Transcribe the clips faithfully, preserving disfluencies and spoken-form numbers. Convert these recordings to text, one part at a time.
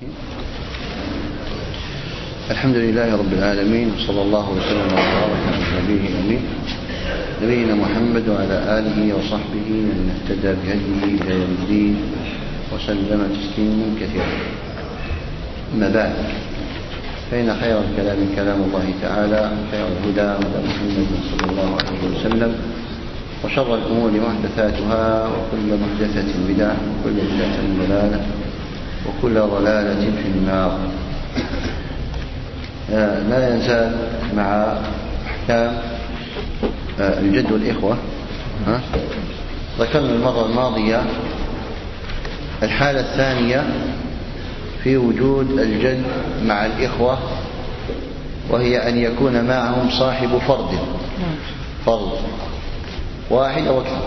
الحمد لله رب العالمين، وصلى الله وسلم وبارك على نبيه الأمين نبينا محمد وعلى آله وصحبه من اهتدى بهديه إلى يوم الدين وسلم تسليما كثيرا. أما بعد، فإن خير الكلام كلام الله تعالى، وخير الهدى هدى محمد صلى الله عليه وسلم، وشر الأمور محدثاتها، وكل محدثة بدعة، وكل بدعة ضلالة، وكل ضلالة في النار. لا يزال مع أحكام الجد والإخوة. ذكرنا المرة الماضية الحالة الثانية في وجود الجد مع الإخوة، وهي أن يكون معهم صاحب فرد فرد واحد أو أكثر.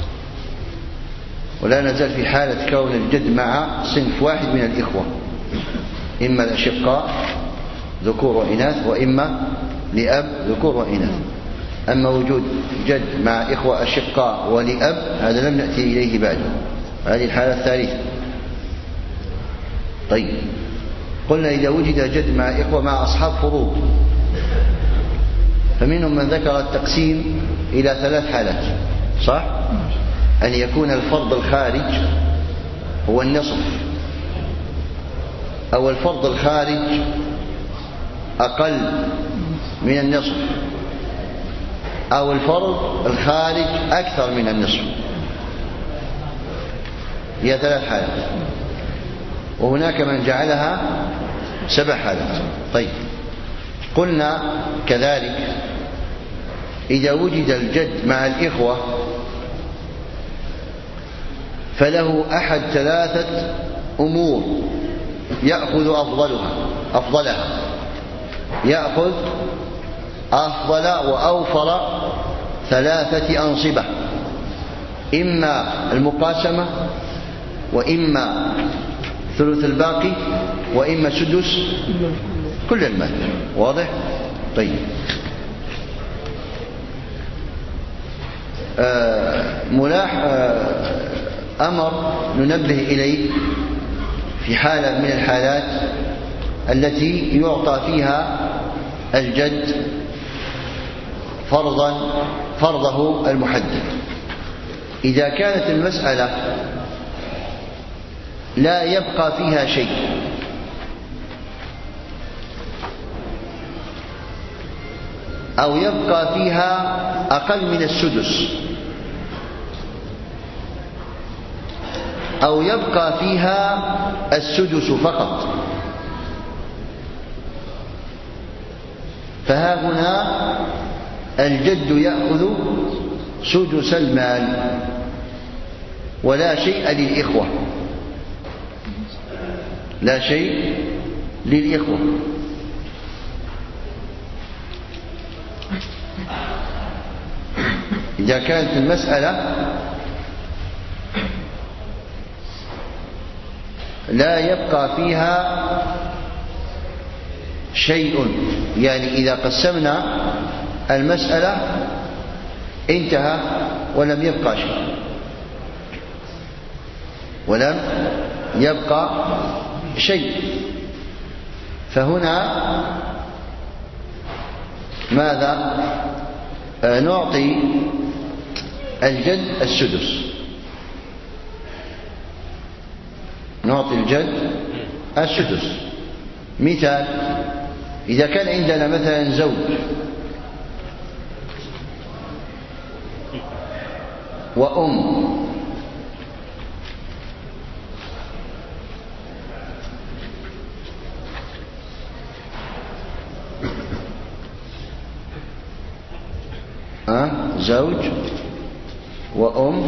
ولا نزال في حالة كون الجد مع صنف واحد من الإخوة، إما الأشقاء ذكور وإناث، وإما لأب ذكور وإناث. أما وجود جد مع إخوة أشقاء ولأب، هذا لم نأتي إليه بعد، هذه الحالة الثالثة. طيب، قلنا إذا وجد جد مع إخوة مع أصحاب فروض، فمنهم من ذكر التقسيم إلى ثلاث حالات، صح؟ أن يكون الفرض الخارج هو النصف، أو الفرض الخارج أقل من النصف، أو الفرض الخارج أكثر من النصف. هي ثلاث حالات، وهناك من جعلها سبع حالات. طيب، قلنا كذلك إذا وجد الجد مع الإخوة فله أحد ثلاثة أمور يأخذ أفضلها أفضلها يأخذ أفضل وأوفر ثلاثة أنصبة، إما المقاسمة، وإما ثلث الباقي، وإما سدس كل المال. واضح؟ طيب، آه ملاح آه أمر ننبه إليه في حالة من الحالات التي يعطى فيها الجد فرضا فرضه المحدد. إذا كانت المسألة لا يبقى فيها شيء، أو يبقى فيها أقل من السدس، أو يبقى فيها السدس فقط، فها هنا الجد يأخذ سدس المال، ولا شيء للإخوة، لا شيء للإخوة. إذا كانت المسألة لا يبقى فيها شيء، يعني إذا قسمنا المسألة انتهى ولم يبقى شيء، ولم يبقى شيء، فهنا ماذا؟ آه نعطي الجد السدس، نعطي الجد السدس. مثال: إذا كان عندنا مثلا زوج وأم أه؟ زوج وأم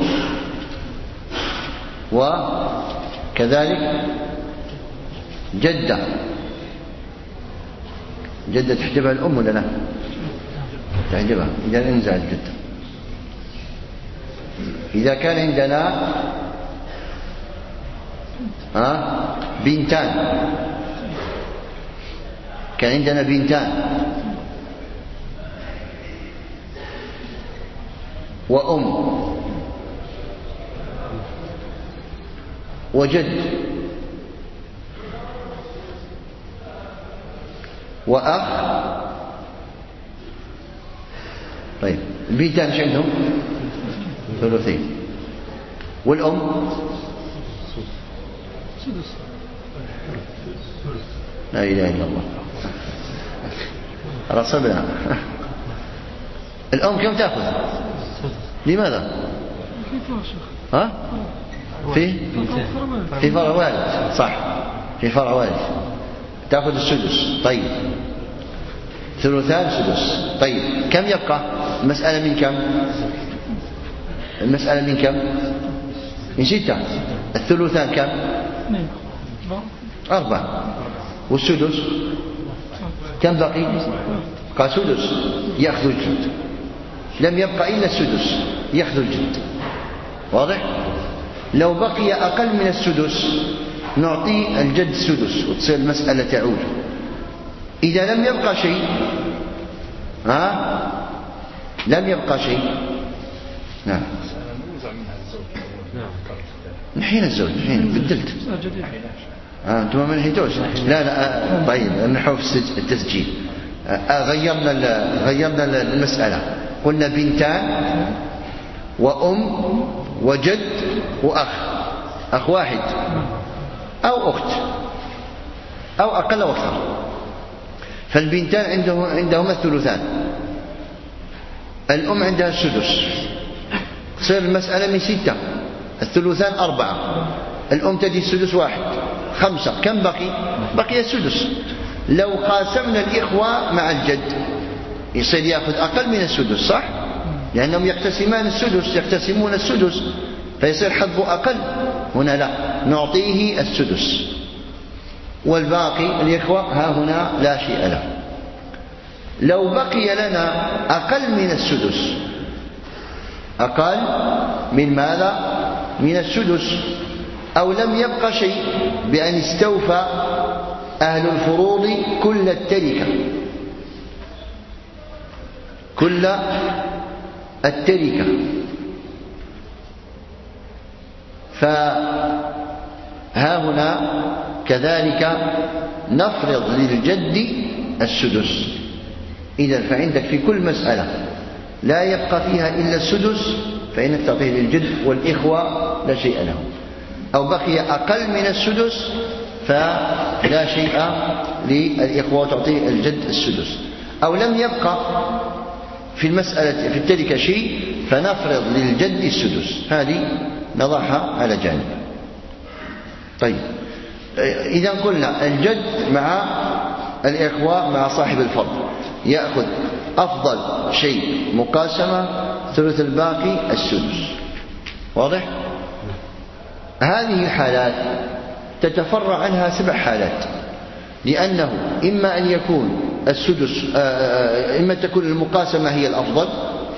وكذلك جدة. جدة تحجبها الأم ولا لا؟ تحجبها، إذا انزع الجدة. إذا كان عندنا أه؟ بنتان، كان عندنا بنتان وأم وجد، وأخ. طيب البنتان ايش عندهم؟ ثلثين. والأم لا إله إلا الله. رصبنا. الأم كم تأخذ؟ لماذا؟ ها؟ في في فرع والد. صح، في فرع والد تأخذ السدس. طيب ثلثان سدس. طيب كم يبقى؟ المسألة من كم؟ المسألة من كم؟ من ستة. الثلثان كم؟ أربعة. والسدس كم بقي؟ بقى سدس يأخذ الجد. لم يبقى إلا السدس يأخذ الجد. واضح؟ لو بقي أقل من السدس نعطي الجد السدس وتصير المسألة تعود. إذا لم يبقى شيء، ها؟ لم يبقى شيء. نعم. نحين الزوج نحين بدلت. آه أنتم ما نحيتوش. لا لا آه طيب نحو في التسجيل. آه غيرنا غيرنا المسألة. قلنا بنتان وأم وجد وأخ. أخ واحد أو أخت أو أقل أو أكثر. فالبنتان عنده عندهما الثلثان. الأم عندها السدس. تصير المسألة من ستة. الثلثان أربعة. الأم تدي السدس واحد. خمسة. كم بقي؟ بقي السدس. لو قاسمنا الإخوة مع الجد يصير يأخذ أقل من السدس، صح؟ لأنهم يقتسمان السدس يقتسمون السدس فيصير حظه أقل. هنا لا، نعطيه السدس والباقي الإخوة ها هنا لا شيء له. لو بقي لنا أقل من السدس، أقل من ماذا؟ من السدس، أو لم يبق شيء بأن استوفى أهل الفروض كل التركة كل التركة فها هنا كذلك نفرض للجد السدس. إذا فعندك في كل مسألة لا يبقى فيها إلا السدس فإنك تعطيه للجد والإخوة لا شيء لهم، أو بقي أقل من السدس فلا شيء للإخوة تعطيه الجد السدس، أو لم يبقى في المسألة في التركة شيء فنفرض للجد السدس. هذه نضعها على جانب. طيب إذا قلنا الجد مع الإخوة مع صاحب الفرض يأخذ أفضل شيء مقاسمة، ثلث الباقي السدس. واضح؟ هذه الحالات تتفرع عنها سبع حالات، لأنه إما أن يكون السدس إما تكون المقاسمة هي الأفضل،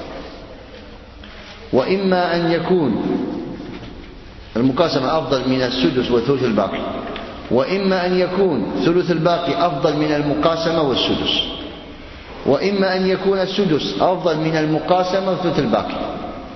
وإما أن يكون المقاسمة أفضل من السدس وثلث الباقي، وإما أن يكون ثلث الباقي أفضل من المقاسمة والسدس، وإما أن يكون السدس أفضل من المقاسمة وثلث الباقي،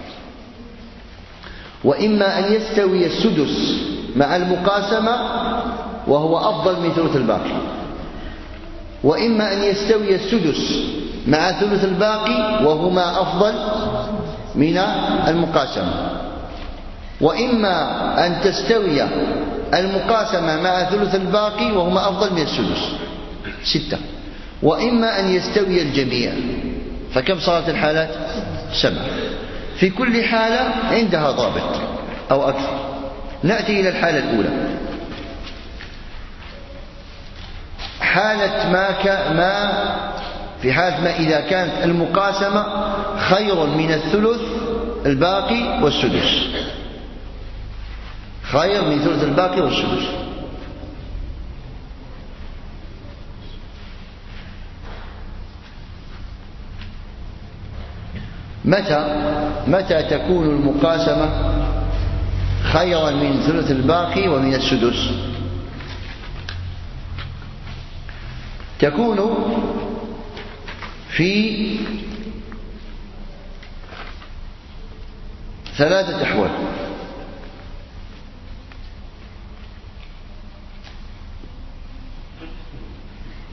وإما أن يستوي السدس مع المقاسمة وهو أفضل من ثلث الباقي، وإما أن يستوي السدس مع ثلث الباقي وهما أفضل من المقاسمة، وإما أن تستوي المقاسمة مع ثلث الباقي وهما أفضل من السدس. ستة. وإما أن يستوي الجميع. فكم صارت الحالات؟ سبعة. في كل حالة عندها ضابط أو أكثر. نأتي إلى الحالة الأولى. حالة ما, ك... ما في حالة ما إذا كانت المقاسمة خير من الثلث الباقي والسدس، خير من ثلث الباقي والسدس. متى متى تكون المقاسمة خيرا من ثلث الباقي ومن السدس؟ تكون في ثلاثة أحوال.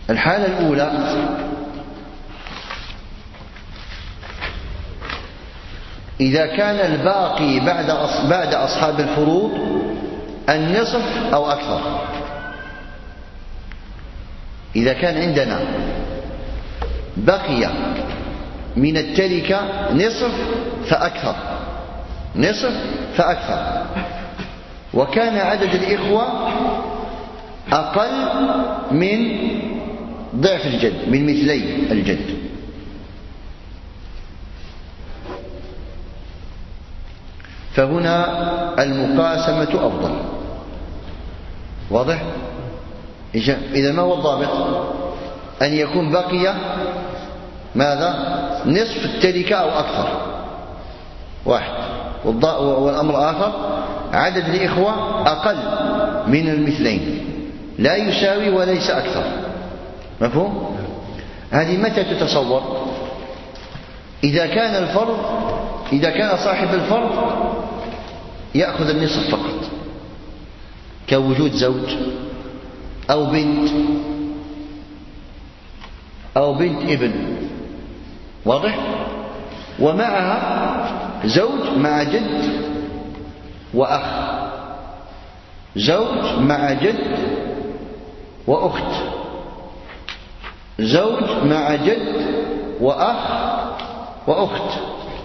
الحالة الأولى إذا كان الباقي بعد بعد أصحاب الفروض النصف أو أكثر. إذا كان عندنا بقي من التركة نصف فأكثر، نصف فأكثر، وكان عدد الإخوة أقل من ضعف الجد، من مثلي الجد، فهنا المقاسمة أفضل. واضح؟ إذا ما هو الضابط؟ أن يكون بقي ماذا؟ نصف التركة أو أكثر، واحد. والأمر آخر عدد الإخوة أقل من المثلين، لا يساوي وليس أكثر. مفهوم؟ هذه متى تتصور؟ إذا كان الفرض إذا كان صاحب الفرض يأخذ النصف فقط، كوجود زوج أو بنت أو بنت ابن. واضح؟ ومعها زوج مع جد وأخ، زوج مع جد وأخت، زوج مع جد وأخ وأخت،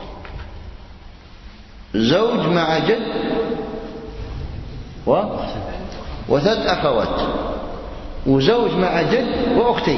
زوج مع جد و... وثلاث أخوات، وزوج مع جد وأختين.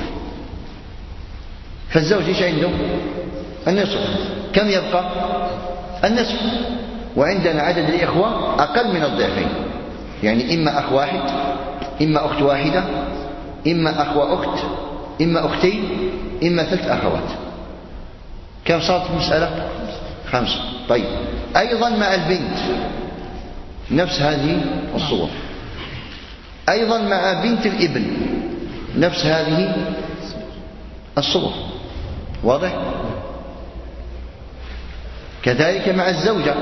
فالزوج إيش عنده؟ النصف. كم يبقى؟ النصف. وعندنا عدد الإخوة أقل من الضعفين، يعني إما أخ واحد، إما أخت واحدة، إما أخ وأخت، إما أختين، إما ثلاث أخوات. كم صارت المسألة؟ خمسة. طيب، أيضا مع البنت نفس هذه الصور، أيضا مع بنت الابن نفس هذه الصور. واضح؟ كذلك مع الزوجة،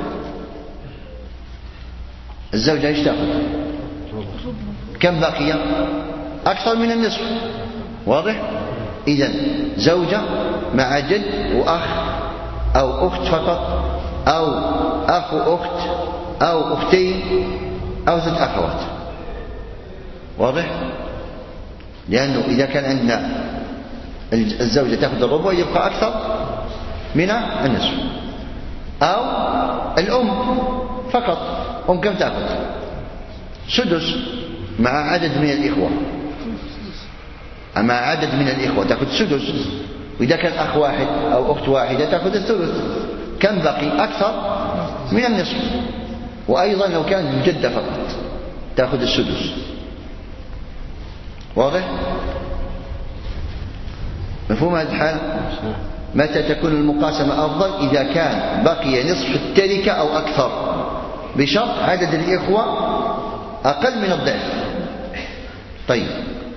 الزوجة ايش تأخذ؟ كم بقي؟ أكثر من النصف. واضح؟ إذن زوجة مع جد وأخ أو أخت فقط، أو أخ وأخت، أو أختين، أو ثلاث أخوات. واضح؟ لأنه إذا كان عندنا الزوجة تأخذ الربع يبقى أكثر من النصف. أو الأم فقط، أم كم تأخذ؟ سدس مع عدد من الإخوة، مع عدد من الإخوة تأخذ سدس. وإذا كان أخ واحد أو أخت واحدة تأخذ الثلث. كم بقي؟ أكثر من النصف. وأيضا لو كانت جدة فقط تأخذ السدس. واضح؟ مفهوم هذا الحال؟ متى تكون المقاسمة أفضل؟ إذا كان بقي نصف التركة أو أكثر، بشرط عدد الإخوة أقل من الضعف. طيب،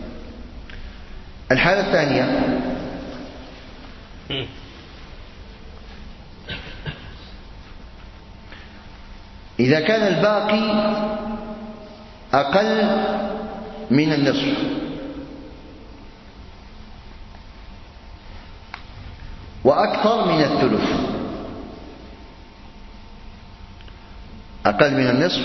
الحالة الثانية إذا كان الباقي أقل من النصف، وأكثر من الثلث. أقل من النصف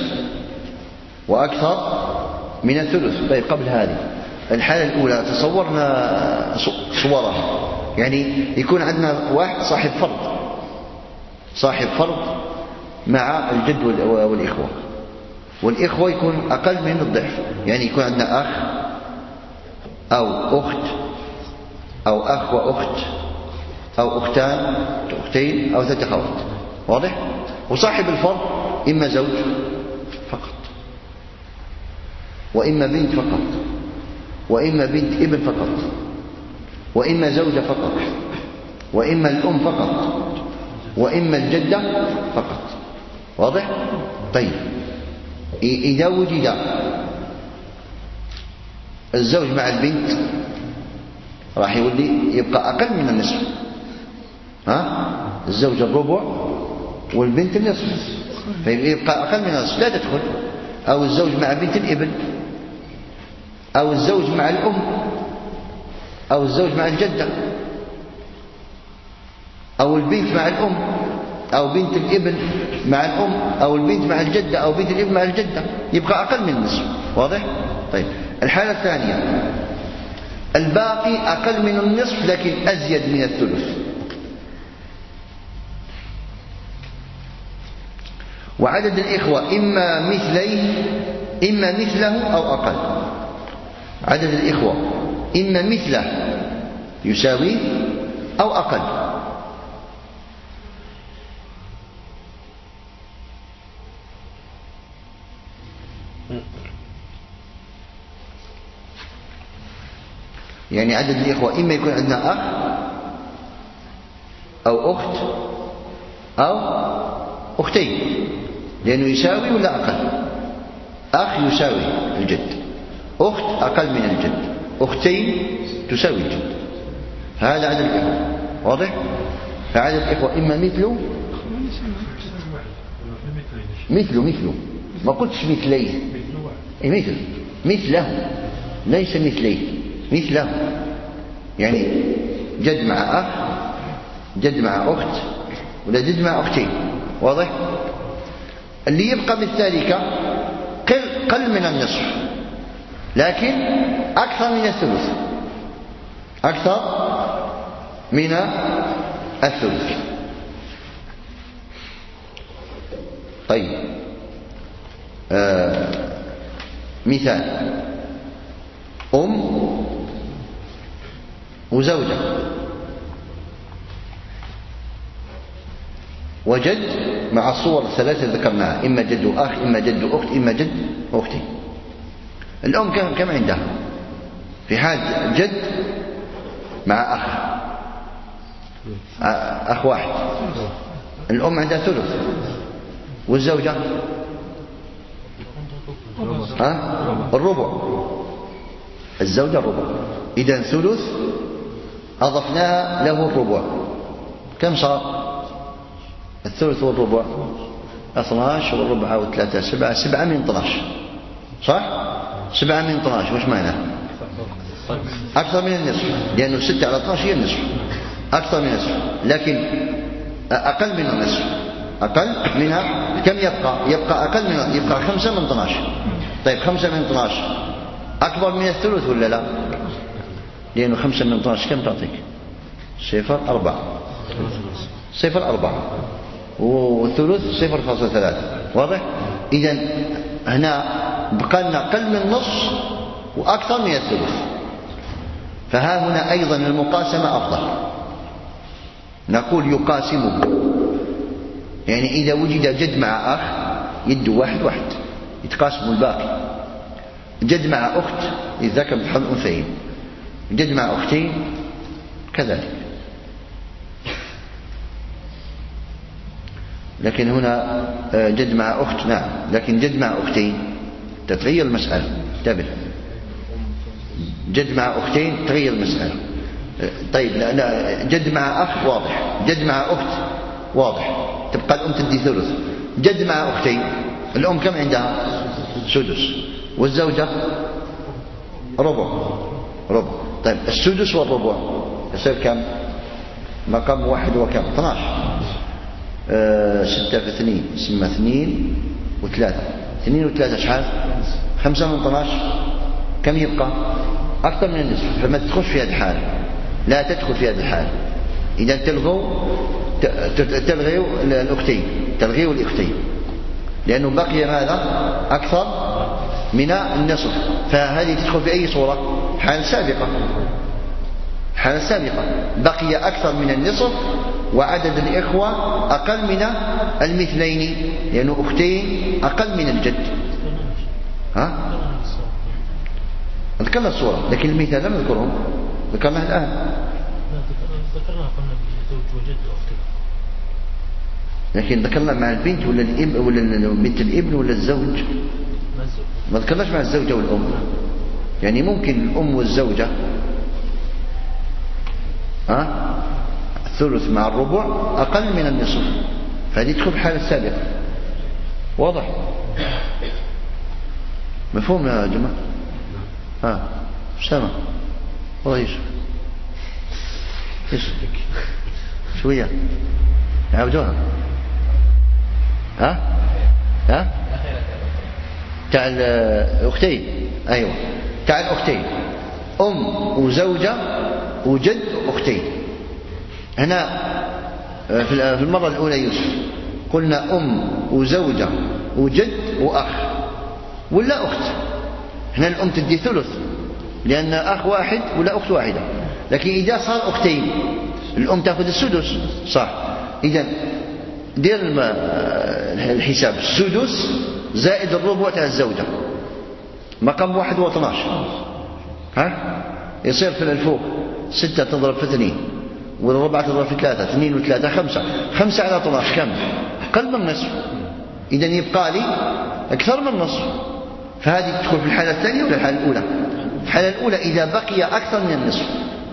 وأكثر من الثلث. طيب، قبل هذه الحالة الأولى تصورنا صورها، يعني يكون عندنا واحد صاحب فرض، صاحب فرض مع الجد والإخوة، والإخوة يكون أقل من الضعف، يعني يكون عندنا أخ أو أخت أو أخ وأخت أو أختان أختين أو ثلاث أخوات. واضح؟ وصاحب الفرض إما زوج فقط، وإما بنت فقط، وإما بنت ابن فقط، وإما زوجة فقط، وإما الأم فقط، وإما الجدة فقط. واضح؟ طيب، إذا وجد الزوج مع البنت راح يولي يبقى أقل من النصف. ها؟ الزوج الربع والبنت النصف، فيبقى أقل من النصف، لا تدخل. أو الزوج مع بنت الابن، أو الزوج مع الأم أو الزوج مع الجدة، أو البنت مع الأم، أو بنت الابن مع الأم، أو البنت مع الجدة، أو بنت الابن مع الجدة، يبقى أقل من النصف. واضح؟ طيب الحالة الثانية الباقي أقل من النصف لكن أزيد من الثلث. وعدد الإخوة إما مثليه إما مثله أو أقل. عدد الإخوة إما مثله يساوي أو أقل. يعني عدد الإخوة إما يكون عندنا أخ أو أخت أو أختين، لأنه يساوي ولا أقل. أخ يساوي الجد، أخت أقل من الجد، أختين تساوي الجد. هذا عدد الإخوة. واضح؟ فعدد الإخوة إما مثله مثله مثله ما قلتش مثليه، مثل مثله ليس مثليه، مثله يعني جد مع أخ، جد مع أخت، ولا جد مع أختين. واضح؟ اللي يبقى بالتالي قل, قل من النصف لكن أكثر من الثلث، أكثر من الثلث. طيب آه مثال أم وزوجة وجد مع الصور الثلاثة ذكرناها، إما جد أخ إما جد أخت إما جد أختي. الأم كم كم عندها في حال جد مع أخ أخ واحد؟ الأم عندها ثلث. والزوجة ها؟ الربع. الزوجة الربع. إذا ثلث أضفنا له الربع، كم صار؟ الثلث والربع اثناش والربع وثلاثة سبعة، سبعة من اثناش، صح؟ سبعة من اثناش وش معناه؟ أكثر من النصف، لأنه ستة على اثناش هي النصف، أكثر من النصف لكن أقل من النصف، أقل منها. كم يبقى؟ يبقى أقل من، يبقى خمسة من اثناش. طيب خمسة من اثناش أكبر من الثلث ولا لا؟ لأنه خمسة من اثناش كم تعطيك؟ صفر أربعة، صفر أربعة، والثلث صفر فاصلة ثلاثة. واضح؟ إذن هنا بقى لنا أقل من نص وأكثر من الثلث. فها هنا أيضا المقاسمة أفضل، نقول يقاسمه، يعني إذا وجد جد مع أخ يدوا واحد واحد يتقاسموا الباقي. جد مع أخت الذكر بحظ الأنثيين، جد مع أختين كذلك. لكن هنا جد مع أخت نعم، لكن جد مع أختين تتغير المسألة. انتبه، جد مع أختين تغير المسألة. طيب لا لا، جد مع أخ واضح، جد مع أخت واضح، تبقى الأم تدي ثلث. جد مع أختين الأم كم عندها؟ سدس، والزوجة ربع، ربع. طيب السدس والربع يصير كم؟ مقام واحد وكم؟ اثناش. أه ستة في اثنين يسمى اثنين وثلاثة، اثنين وثلاثة شحال؟ خمسة من اثناش. كم يبقى؟ أكثر من النصف. فما تدخلش في هذه الحالة، لا تدخل في هذه الحالة. إذا تلغوا تلغيوا الأختين، تلغيوا الأختين، لأنه بقي ماذا؟ أكثر من النصف. فهذه تدخل في أي صورة؟ حالة سابقة، حالة سابقة بقي أكثر من النصف وعدد الإخوة أقل من المثلين، لأنه أختين أقل من الجد. ها؟ ذكرنا الصورة لكن المثال لم نذكرهم، ذكرناه الآن. ذكرناه قلنا بالزوج وجد وأختين، لكن ذكرنا مع البنت ولا الابن ولا بنت الابن ولا الزوج، ما ذكرناش مع الزوجة والأم. يعني ممكن الأم والزوجة ها الثلث مع الربع أقل من النصف، فهذه تدخل الحالة السابقة. واضح؟ مفهوم يا جماعة؟ ها سامع والله يوسف يصدق شوية عاودوها. ها ها تاع الأختين. أيوة تاع الأختين، أم وزوجة وجد وأختين. هنا في المرة الأولى يوسف قلنا أم وزوجة وجد وأخ ولا أخت. هنا الأم تدي ثلث لأن أخ واحد ولا أخت واحدة. لكن إذا صار أختين الأم تأخذ السدس صح. إذا دير الحساب السدس زائد الربع تاع الزوجة مقام واحد واثناش. ها يصير في الفوق ستة تضرب في اثنين والربعة تضرب في ثلاثة، اثنين وثلاثة خمسة، خمسة على اثناش كم؟ أقل من النصف. إذا يبقى لي أكثر من النصف. فهذه تدخل في الحالة الثانية ولا الحالة الأولى؟ الحالة الأولى إذا بقي أكثر من النصف.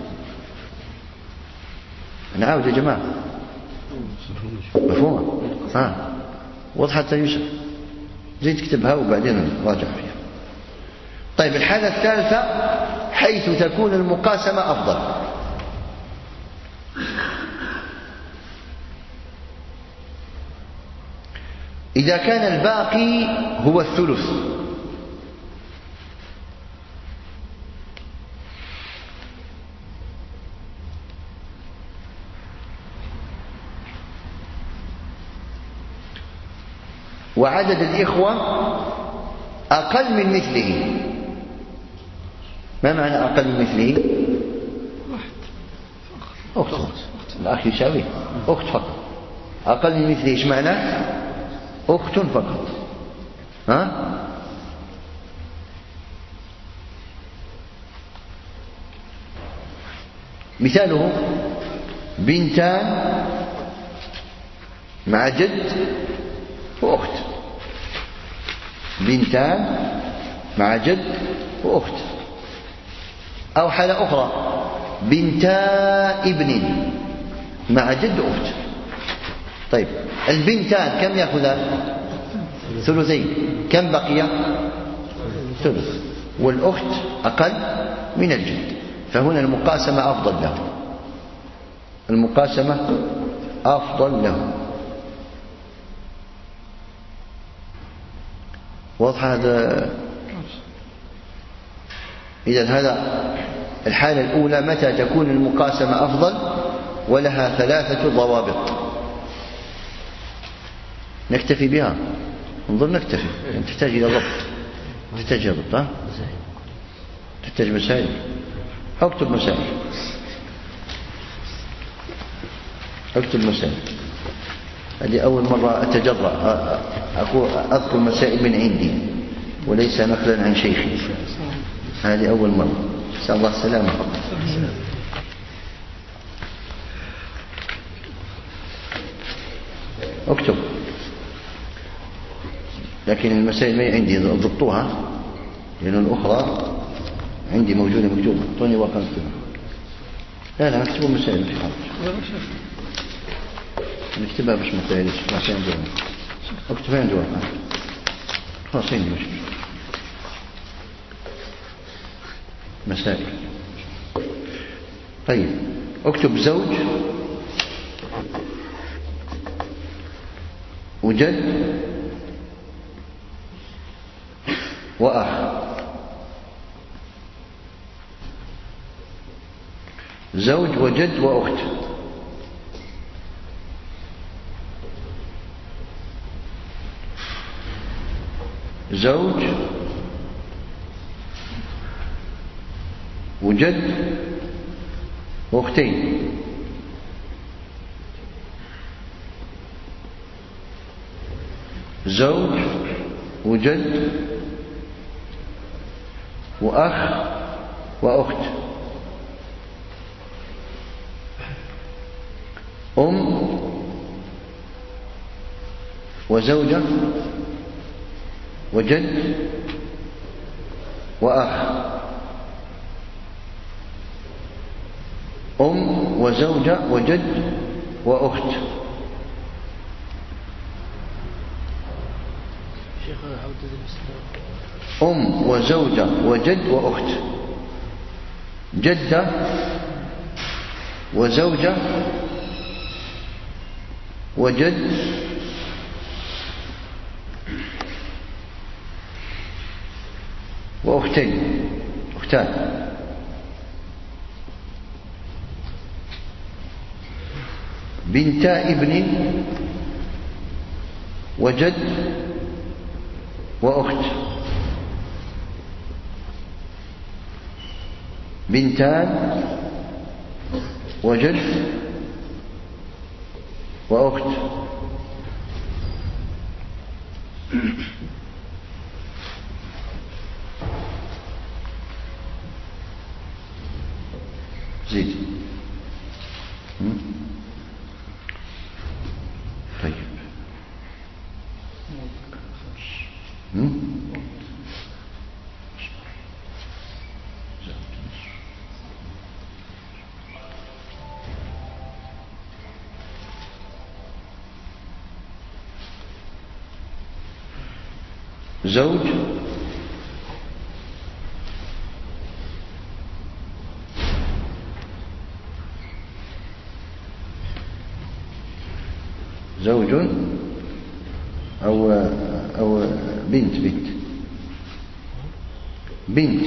نعاود يا جماعة مفهومة؟ ها وضحت يوسف؟ زيد تكتبها وبعدين راجع فيها. طيب الحالة الثالثة حيث تكون المقاسمة أفضل. إذا كان الباقي هو الثلث وعدد الإخوة أقل من مثله. ما معنى أقل من مثله؟ أخت. الأخ يساوي أخت فقط. أقل من مثله إيش معنى؟ أخت فقط. ها؟ مثاله بنتان مع جد وأخت. بنتان مع جد وأخت. أو حالة أخرى بنتا ابن مع جد وأخت. طيب البنتان كم يأخذان؟ ثلثين. كم بقي؟ ثلث. والأخت أقل من الجد. فهنا المقاسمة أفضل له. المقاسمة أفضل له. واضح هذا؟ إذن هذا الحالة الأولى متى تكون المقاسمة أفضل ولها ثلاثة ضوابط نكتفي بها. انظر نكتفي يعني تحتاج إلى ضبط. تحتاج إلى ضبط. ها؟ تحتاج مسائل. اكتب مسائل. اكتب مسائل. هذه أول مرة أتجرأ أقول أذكر مسائل من عندي وليس نقلا عن شيخي. هذه أول مرة. نسأل الله السلامة. اكتب. لكن المسائل ما عندي ضبطوها لأن الأخرى عندي موجودة مكتوبة. اعطوني ورقة مكتوبة. لا لا اكتبوا مسائل في حاجة. نكتبها باش ما تهلش. اكتب عندي ورقة. خلاص عندي مشكلة. مسائل. طيب اكتب زوج وجد وأخ. زوج وجد وأخت. زوج وجد وأختين. زوج وجد وأخ وأخت. أم وزوجة وجد وأخ. أم وزوجة وجد وأخت. أم وزوجة وجد وأخت. جدة وزوجة وجد وأختين أختان بنتا ابن وجد وأخت بنتان وجد وأخت زيد. طيب زوج زوج أو أو بنت بنت بنت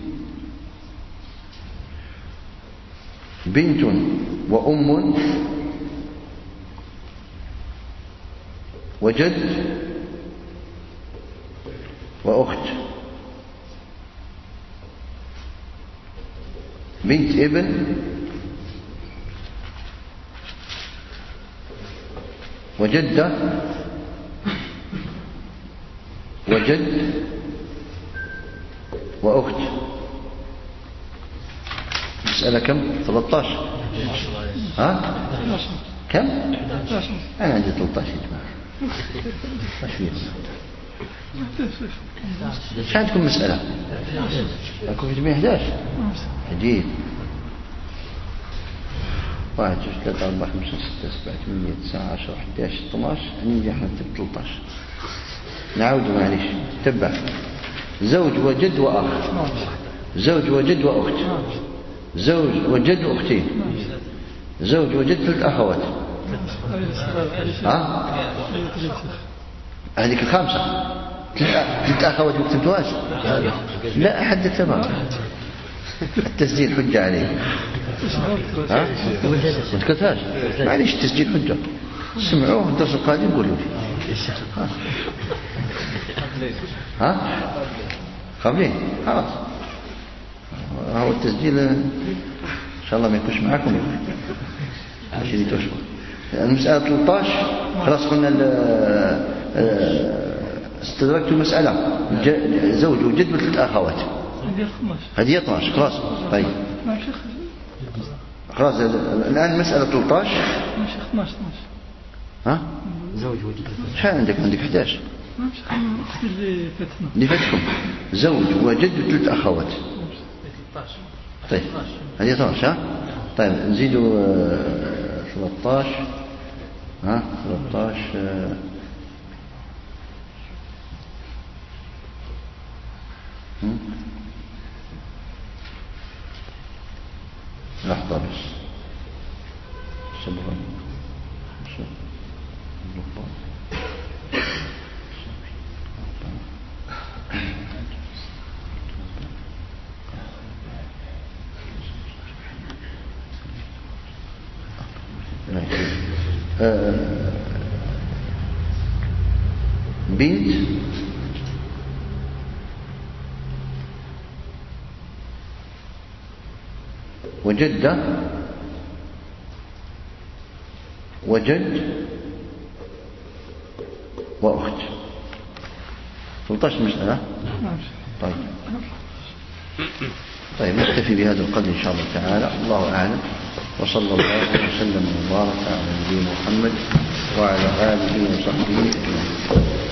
بنت وأم وجد وأخت بنت ابن وجدة وجد وأخت. مسألة كم؟ ثلاثة عشر. ها؟ كم؟ أنا عندي ثلاثة عشر يا جماعة. ايش عندكم مسألة؟ عندكم في جميع أحد عشر. جديد. واحد جوج ثلاثة أربعة خمسة ستة سبعة ثمانية تسعة عشرة أحد عشر اثنا عشر. عندي احنا ثلاثة عشر. نعود معليش. تبع. زوج وجد وأخ. زوج وجد وأخت. زوج وجد وأختين. زوج وجد ثلاث أخوات. ها؟ هذيك الخامسة. ثلاث أخوات ما كتبتوهاش؟ لا أحد تمام. التسجيل حجة عليك. ها؟ ما تكتبتهاش؟ معليش التسجيل حجة. سمعوه الدرس القادم قولوا لي. ها؟ ها؟ قبلين خلاص. هو التسجيل إن شاء الله ما يكونش معكم عشان توشوا. المسألة ثلاثة عشر خلاص قلنا استدركت المسألة زوج وجد وثلاث أخوات. هذه اثنا عشر خلاص. طيب خلاص الآن مسألة ثلاثة عشر. اثنا عشر. ها؟ زوج وجد. شحال عندك؟ عندك أحد عشر. اللي فاتنا. اللي فاتكم زوج وجد وثلاث أخوات. طيب هذه اثنا عشر. ها؟ طيب نزيدوا ثلاثة عشر. ها؟ ثلاثة عشر لحظة بس صبرا بنت وجدة وجد وأخت. ثلاثة عشر مسألة. طيب طيب نكتفي بهذا القدر إن شاء الله تعالى. الله أعلم. وصلى الله وسلم وبارك على نبينا محمد وعلى آله وصحبه أجمعين.